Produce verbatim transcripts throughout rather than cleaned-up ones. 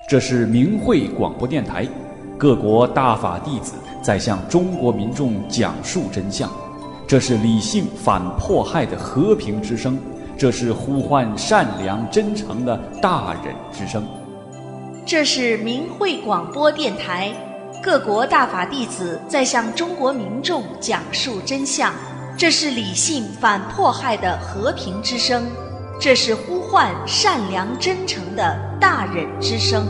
这是明慧广播电台，各国大法弟子在向中国民众讲述真相。这是理性反迫害的和平之声，这是呼唤善良真诚的大忍之声。 这是明慧广播电台，各国大法弟子在向中国民众讲述真相。这是理性反迫害的和平之声，这是呼唤善良真诚的大忍之声。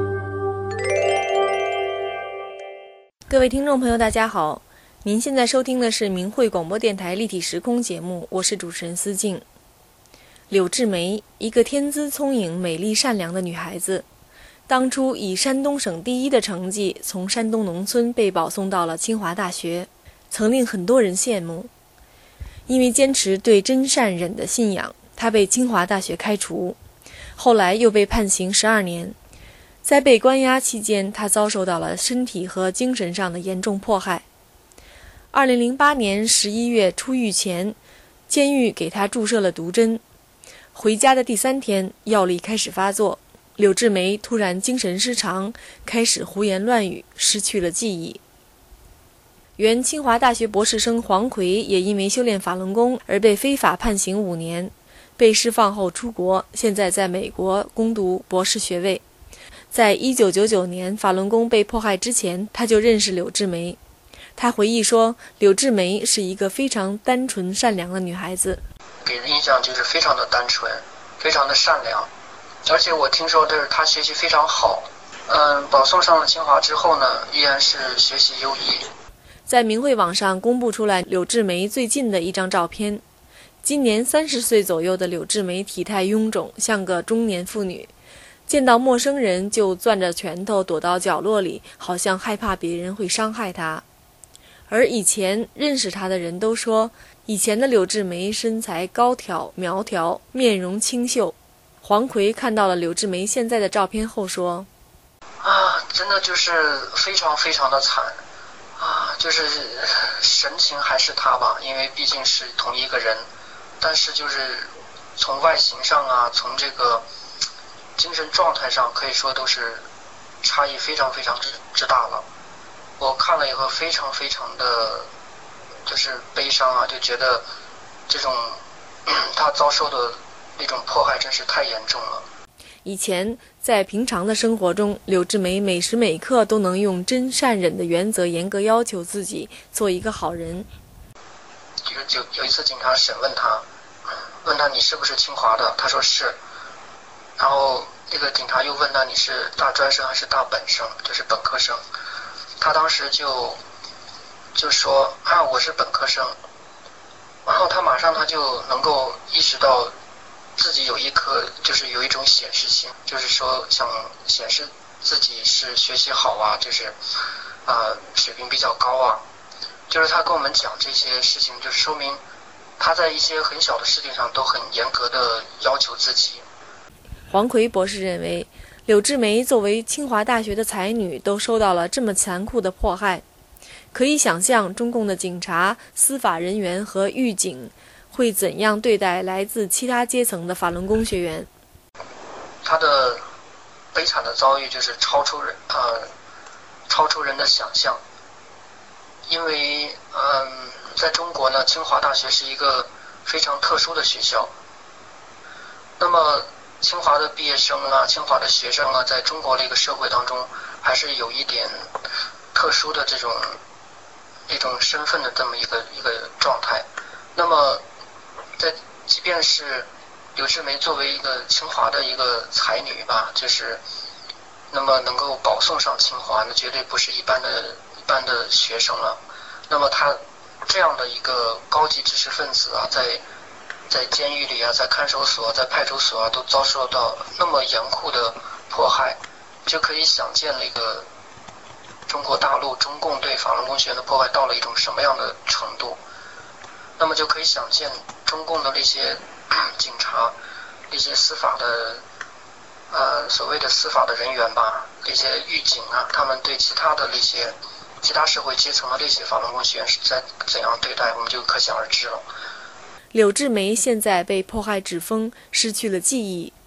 各位听众朋友大家好，您现在收听的是明慧广播电台立体时空节目，我是主持人思静。柳志梅，一个天资聪颖、美丽善良的女孩子，当初以山东省第一的成绩从山东农村被保送到了清华大学，曾令很多人羡慕。因为坚持对真善忍的信仰，她被清华大学开除，后来又被判刑十二年。在被关押期间，她遭受到了身体和精神上的严重迫害。二零零八年十一月出狱前，监狱给她注射了毒针。回家的第三天，药力开始发作，柳志梅突然精神失常，开始胡言乱语，失去了记忆。原清华大学博士生黄奎也因为修炼法轮功而被非法判刑五年，被释放后出国，现在在美国攻读博士学位。在一九九九年法轮功被迫害之前，他就认识柳志梅。他回忆说，柳志梅是一个非常单纯善良的女孩子， 给人印象就是非常的单纯，非常的善良，而且我听说就是她学习非常好。嗯，保送上了清华之后呢，依然是学习优异。 在明慧网上公布出来柳志梅最近的一张照片，今年三十岁左右的柳志梅体态臃肿，像个中年妇女，见到陌生人就攥着拳头躲到角落里，好像害怕别人会伤害她。而以前认识她的人都说，以前的柳志梅身材高挑苗条，面容清秀。黄奎看到了柳志梅现在的照片后说， 啊，真的就是非常非常的惨啊，就是神情还是他吧，因为毕竟是同一个人，但是就是从外形上啊，从这个精神状态上，可以说都是差异非常非常之之大了。我看了以后非常非常的就是悲伤啊，就觉得这种他遭受的那种迫害真是太严重了。 以前在平常的生活中，柳志梅每时每刻都能用真善忍的原则严格要求自己做一个好人。 有有有一次警察审问他，问他你是不是清华的，他说是，然后那个警察又问他你是大专生还是大本生，就是本科生，他当时就就说啊我是本科生，然后他马上他就能够意识到自己有一颗就是有一种显示心，就是说想显示自己是学习好啊，就是啊、呃、水平比较高啊，就是他跟我们讲这些事情，就是说明他在一些很小的事情上都很严格的要求自己。 黄奎博士认为，柳志梅作为清华大学的才女都受到了这么残酷的迫害，可以想象中共的警察、司法人员和狱警会怎样对待来自其他阶层的法轮功学员。 他的悲惨的遭遇就是超出人呃超出人的想象，因为嗯在中国呢，清华大学是一个非常特殊的学校。那么清华的毕业生啊，清华的学生啊，在中国的一个社会当中，还是有一点特殊的这种一种身份的这么一个一个状态。那么在即便是柳志梅作为一个清华的一个才女吧，就是那么能够保送上清华，那绝对不是一般的一般的学生了。那么她这样的一个高级知识分子啊，在在监狱里啊，在看守所、在派出所啊，都遭受到那么严酷的迫害，就可以想见那个中国大陆中共对法轮功学员的迫害到了一种什么样的程度。那么就可以想见中共的那些警察、那些司法的呃所谓的司法的人员吧，那些狱警啊，他们对其他的那些其他社会阶层的那些法轮功学员是在怎样对待，我们就可想而知了。 柳志梅现在被迫害致疯，失去了记忆。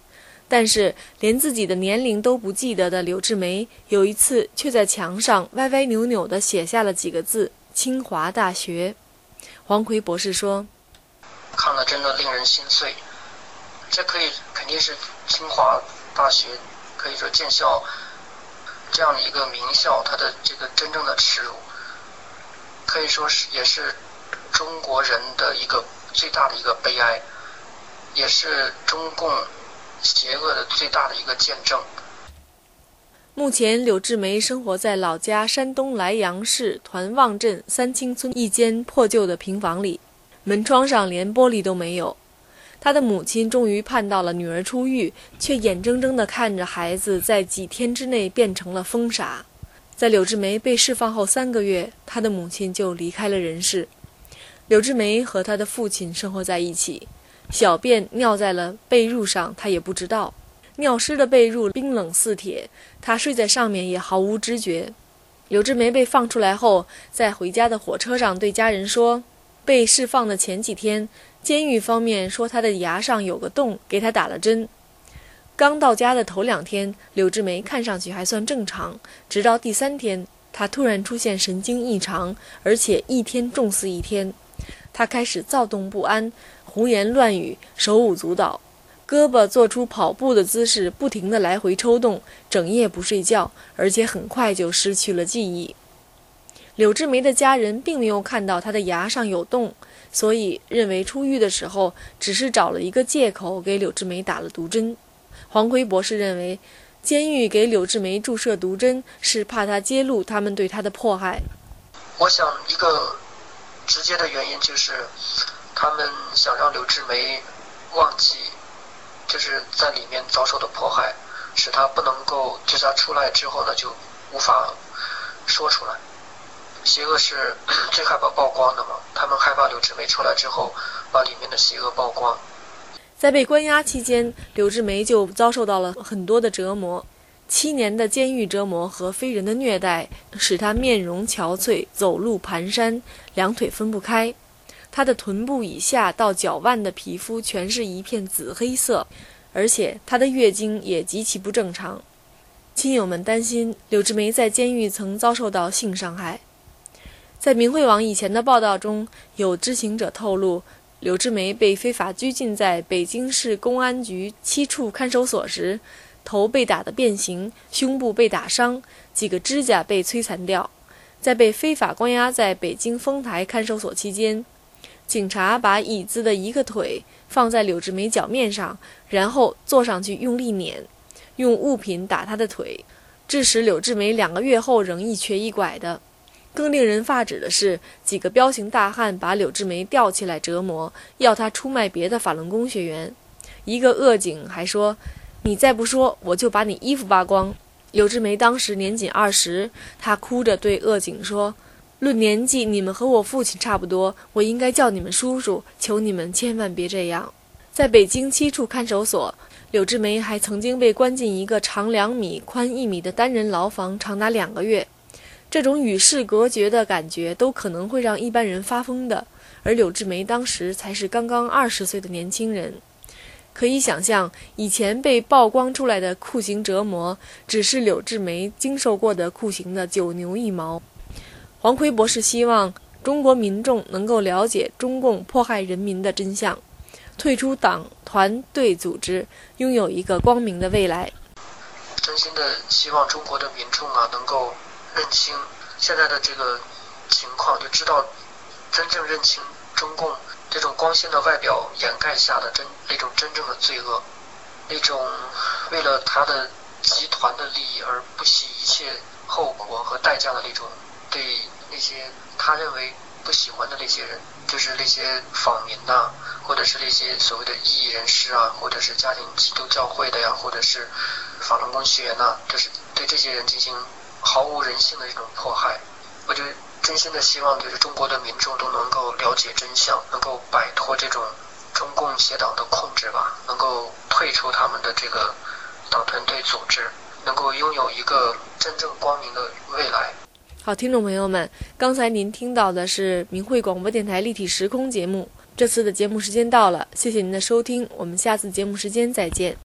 但是连自己的年龄都不记得的柳志梅，有一次却在墙上歪歪扭扭地写下了几个字：清华大学。黄奎博士说， 看了真的令人心碎，这可以肯定是清华大学，可以说建校这样的一个名校，它的这个真正的耻辱，可以说是也是中国人的一个最大的一个悲哀，也是中共邪恶的最大的一个见证。 目前柳志梅生活在老家山东莱阳市团望镇三清村一间破旧的平房里，门窗上连玻璃都没有。他的母亲终于盼到了女儿出狱，却眼睁睁地看着孩子在几天之内变成了疯傻。在柳志梅被释放后三个月，他的母亲就离开了人世。柳志梅和他的父亲生活在一起，小便尿在了被褥上，他也不知道。尿湿的被褥冰冷似铁，他睡在上面也毫无知觉。柳志梅被放出来后，在回家的火车上对家人说，被释放的前几天，监狱方面说他的牙上有个洞，给他打了针。刚到家的头两天，柳志梅看上去还算正常，直到第三天，他突然出现神经异常，而且一天重似一天。他开始躁动不安，胡言乱语，手舞足蹈，胳膊做出跑步的姿势，不停地来回抽动，整夜不睡觉，而且很快就失去了记忆。柳志梅的家人并没有看到他的牙上有洞，所以认为出狱的时候只是找了一个借口给柳志梅打了毒针。黄奎博士认为，监狱给柳志梅注射毒针是怕他揭露他们对他的迫害。 我想一个直接的原因就是他们想让柳志梅忘记就是在里面遭受的迫害，使他不能够就是他出来之后呢就无法说出来。邪恶是最害怕曝光的嘛，他们害怕柳志梅出来之后把里面的邪恶曝光。 在被关押期间，柳志梅就遭受到了很多的折磨，七年的监狱折磨和非人的虐待使她面容憔悴，走路蹒跚，两腿分不开。她的臀部以下到脚腕的皮肤全是一片紫黑色，而且她的月经也极其不正常。亲友们担心柳志梅在监狱曾遭受到性伤害。在明慧网以前的报道中，有知情者透露，柳志梅被非法拘禁在北京市公安局七处看守所时，头被打得变形，胸部被打伤，几个指甲被摧残掉。在被非法关押在北京丰台看守所期间，警察把椅子的一个腿放在柳志梅脚面上，然后坐上去用力碾，用物品打她的腿，致使柳志梅两个月后仍一瘸一拐的。更令人发指的是，几个彪形大汉把柳志梅吊起来折磨，要她出卖别的法轮功学员。一个恶警还说，你再不说，我就把你衣服扒光。柳志梅当时年仅二十，她哭着对恶警说，论年纪你们和我父亲差不多，我应该叫你们叔叔，求你们千万别这样。在北京七处看守所，柳志梅还曾经被关进一个长两米宽一米的单人牢房长达两个月。这种与世隔绝的感觉都可能会让一般人发疯的，而柳志梅当时才是刚刚二十岁的年轻人。可以想象，以前被曝光出来的酷刑折磨，只是柳志梅经受过的酷刑的九牛一毛。黄奎博士希望中国民众能够了解中共迫害人民的真相，退出党团队组织，拥有一个光明的未来。 真心的希望中国的民众啊能够认清现在的这个情况，就知道真正认清中共这种光鲜的外表掩盖下的真那种真正的罪恶，那种为了他的集团的利益而不惜一切后果和代价的那种对那些他认为不喜欢的那些人，就是那些访民呐、啊，或者是那些所谓的异议人士啊，或者是家庭基督教会的呀，或者是法轮功学员呐，就是对这些人进行毫无人性的这种迫害。我就真心的希望就是中国的民众都能够了解真相，能够摆脱这种中共邪党的控制吧，能够退出他们的这个党团队组织，能够拥有一个真正光明的未来。 好，听众朋友们，刚才您听到的是明慧广播电台立体时空节目，这次的节目时间到了，谢谢您的收听，我们下次节目时间再见。